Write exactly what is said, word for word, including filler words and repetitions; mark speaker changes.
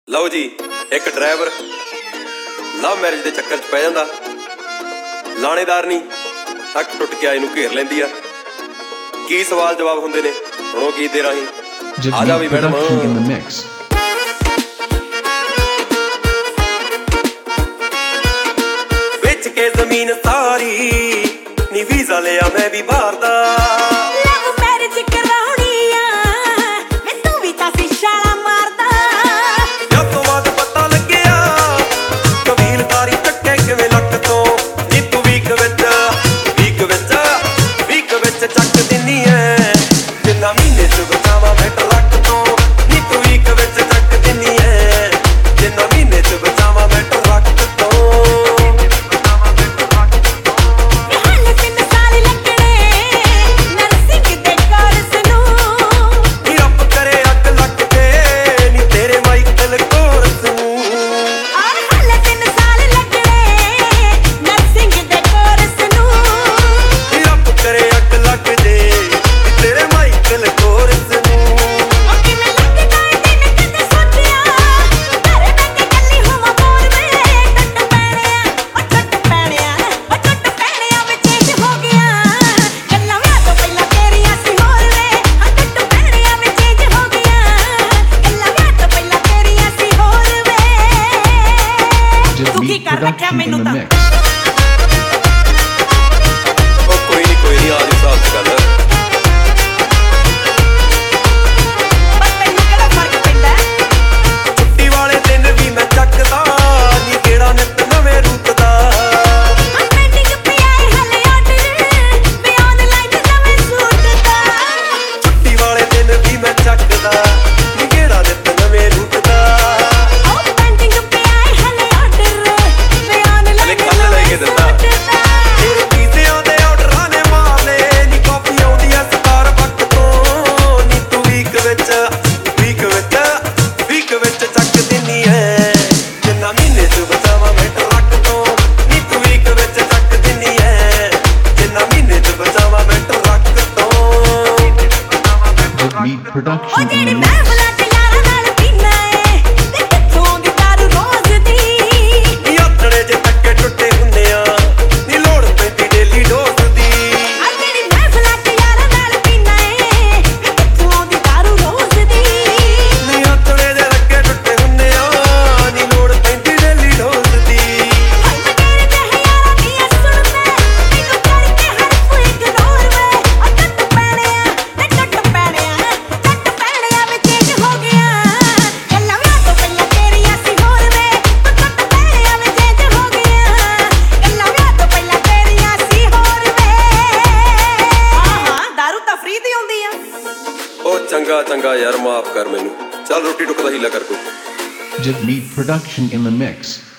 Speaker 1: ਲਓ ਜੀ, ਇੱਕ ਡਰਾਈਵਰ ਲਵ ਮੈਰਿਜ ਦੇ ਚੱਕਰ 'ਚ ਪੈ ਜਾਂਦਾ। ਲਾਣੇਦਾਰ ਨਹੀਂ ਹੱਕ ਟੁੱਟ ਕੇ ਆਏ ਨੂੰ ਘੇਰ ਲੈਂਦੀ ਆ। ਕੀ ਸਵਾਲ ਜਵਾਬ ਹੁੰਦੇ ਨੇ ਸੁਣੋ ਗੀਤ ਦੇ ਰਾਹੀਂ। ਆ ਜਾ ਵੀ ਮੈਡਮ। ਵਿੱਚ ਕੇ ਜ਼ਮੀਨ ਸਾਰੀ ਨੀ ਵੀਜ਼ਾ ਲਿਆ ਮੈਂ ਵੀ ਬਾਹਰ ਦਾ। ਚੱਕ ਦਿੰਨੀ ਐ ਜਿੰਨਾ ਮਹੀਨੇ ਚ ਬਚਾਵਾਂ ਮੈਂ ਟਰੱਕ ਤੋਂ, ਨੀ ਤੂੰ ਵੀਕ ਵਿੱਚ ਚੱਕ ਦਿੰਨੀ ਐ ਜਿੰਨਾ ਮਹੀਨੇ ਚ ਬਚਾਵਾਂ ਮੈਂ ਟਰੱਕ ਤੋਂ।
Speaker 2: ਹਾਲੇ ਤਿੰਨ ਸਾਲ ਲੱਗਣੇ ਨਰਸਿੰਗ ਦੇ ਕੋਰਸ ਨੂੰ,
Speaker 1: ਨੀ ਰੱਬ ਕਰੇ ਅੱਗ ਲੱਗ ਜੇ ਨੀ ਤੇਰੇ ਮਾਈਕਲ ਕੋਰਸ ਨੂੰ।
Speaker 2: ਹਾਲੇ ਤਿੰਨ ਸਾਲ ਲੱਗਣੇ ਨਰਸਿੰਗ ਦੇ ਕੋਰਸ ਨੂੰ,
Speaker 1: ਨੀ ਰੱਬ ਕਰੇ ਅੱਗ ਲੱਗ ਜੇ ਤੇਰੇ ਮਾਈਕਲ ਕੋਰਸ ਨੂੰ।
Speaker 2: ਉਹ ਕਿਵੇਂ ਲੱਗਦਾ ਦਿਨ ਕਦੇ ਸੋਚਿਆ ਘਰ ਬੈਠ ਕੇ ਕੱਲੀ ਹੋਵਾਂ ਬੋਰ ਵੇ। ਟੁੱਟ ਪੈਣਿਆ ਉਹ ਟੁੱਟ ਪੈਣਿਆ ਉਹ ਟੁੱਟ ਪੈਣਿਆ ਵਿੱਚ ਚੇਂਜ ਹੋ ਗਿਆ ਗੱਲਾਂ ਵਿਆਹ ਤੋਂ ਪਹਿਲਾਂ ਤੇਰੀਆਂ ਸੀ ਹੋਰ ਵੇ। ਹਾਂ ਟੁੱਟ ਪੈਣਿਆ ਵਿੱਚ ਚੇਂਜ ਹੋ ਗਿਆ ਗੱਲਾਂ ਵਿਆਹ ਤੋਂ ਪਹਿਲਾਂ ਤੇਰੀਆਂ ਸੀ ਹੋਰ ਵੇ। ਤੂੰ ਕੀ ਕਰ ਰੱਖਿਆ ਮੈਨੂੰ ਤਾਂ।
Speaker 1: ਉਹ ਕੋਈ ਨੀ ਕੋਈ ਨੀ ਆ ਜੀ ਹਿਸਾਬ ਚ ਗੱਲ।
Speaker 2: ਬਸ ਤੈਨੂੰ ਕਿਹੜਾ ਫਰਕ ਪੈਂਦਾ।
Speaker 1: ਛੁੱਟੀ ਵਾਲੇ ਦਿਨ ਵੀ ਮੈਂ ਚੱਕਦਾ ਨੀ ਕਿਹੜਾ ਨਿੱਤ ਨਵੇਂ ਰੂਟ ਦਾ।
Speaker 2: ਹਾਂ ਪੈਂਡਿੰਗ ਪਿਆ ਏ ਹਲੇ ਆਰਡਰ ਮੈਂ ਆਨਲਾਈਨ ਨਵੇਂ ਸੂਟ ਦਾ।
Speaker 1: ਛੁੱਟੀ ਵਾਲੇ ਦਿਨ ਵੀ ਮੈਂ ਚੱਕਦਾ ਨੀ ਕਿਹੜਾ ਨਿੱਤ ਨਵੇਂ ਰੂਟ ਦਾ।
Speaker 2: ਉਹ ਪੈਂਡਿੰਗ ਪਿਆ ਏ ਹਲੇ ਆਰਡਰ ਮੈਂ ਆਨਲਾਈਨ
Speaker 1: ਹਲੇ ਕੱਲ੍ਹ ਲੈ ਕੇ ਦਿੱਤਾ। ਤੇਰੇ ਪੀਜ਼ਿਆਂ ਦੇ ਆਰਡਰਾਂ ਨੇ ਮਾਰਨੇ ਨੀ ਕਾਫੀ ਆਉਂਦੀ ਐ ਸਟਾਰਬਕ ਤੋਂ। ਨੀ ਤੂੰ ਵੀਕ ਵਿੱਚ ਵੀਕ ਵਿੱਚ ਵੀਕ ਵਿੱਚ ਚੱਕ ਦਿੰਨੀ ਐ ਜਿੰਨਾ ਮਹੀਨੇ ਚ ਬਚਾਵਾਂ ਮੈਂ ਟਰੱਕ ਤੋਂ। ਨੀ ਤੂੰ ਵੀਕ ਵਿੱਚ ਚੱਕ ਦਿੰਨੀ ਐ ਜਿੰਨਾ ਮਹੀਨੇ ਚ ਬਚਾਵਾਂ ਮੈਂ ਟਰੱਕ ਤੋਂ।
Speaker 2: ਉਹ ਜਿਹੜੀ ਮੈਂ ਬੁਲਾ ਕੇ ਯਾਰਾਂ ਨਾਲ ਪੀਨਾ ਏ ਤੇ ਕਿੱਥੋਂ ਆਉਂਦੀ ਦਾਰੂ ਰੋਜ਼ ਦੀ।
Speaker 1: ਨੀ ਆਥਣੇ ਜੇ ਟੱਕੇ ਟੁੱਟੇ ਹੁੰਦੇ ਆ ਨੀ ਲੋੜ ਪੈਂਦੀ ਡੇਲੀ ਡੋਜ਼ ਦੀ।
Speaker 2: ਆ ਜਿਹੜੀ ਮੈਂ ਬੁਲਾ ਕੇ ਯਾਰਾਂ ਨਾਲ ਪੀਨਾ ਏ ਤੇ ਕਿੱਥੋਂ ਆਉਂਦੀ ਦਾਰੂ ਰੋਜ਼ ਦੀ।
Speaker 1: ਨੀ ਆਥਣੇ ਦੇ ਟੱਕੇ ਟੁੱਟੇ ਹੁੰਦੇ ਆ ਨੀ ਲੋੜ ਪੈਂਦੀ ਡੇਲੀ ਡੋਜ਼ ਦੀ।
Speaker 2: ਹਾਏ ਮੈਂ ਤੇਰੇ ਤੇ ਯਾਰਾਂ ਦੀਆਂ ਸੁਣਦਾ ਮੈਨੂੰ ਕਰਕੇ ਹਰ ਕੋਈ ਇਗਨੋਰ ਵੇ। ਆ ਟੁੱਟ ਪੈਣਿਆ ਤੇ ਟੁੱਟ ਪੈਣਿਆ ਟੁੱਟ ਪੈਣਿਆ ਵਿੱਚ ਚੇਂਜ ਹੋ ਗਿਆ ਗੱਲਾਂ ਵਿਆਹ ਤੋਂ ਪਹਿਲਾਂ ਤੇਰੀਆਂ ਸੀ ਹੋਰ ਵੇ। ਤੂੰ ਟੁੱਟ ਪੈਣਿਆ ਵਿੱਚ ਚੇਂਜ ਹੋ ਗਿਆ ਗੱਲਾਂ ਵਿਆਹ ਤੋਂ ਪਹਿਲਾਂ ਤੇਰੀਆਂ ਸੀ ਹੋਰ ਵੇ। ਹਾਂ ਹਾਂ ਦਾਰੂ ਤਾਂ ਫ੍ਰੀ ਦੀ ਆਉਂਦੀ ਆ।
Speaker 1: ਉਹ ਚੰਗਾ ਚੰਗਾ ਯਾਰ ਮਾਫ ਕਰ ਮੈਨੂੰ। ਚੱਲ ਰੋਟੀ ਟੁੱਕ ਦਾ ਹੀਲਾ ਕਰ ਕੋਈ।
Speaker 3: Just meet production in the mix.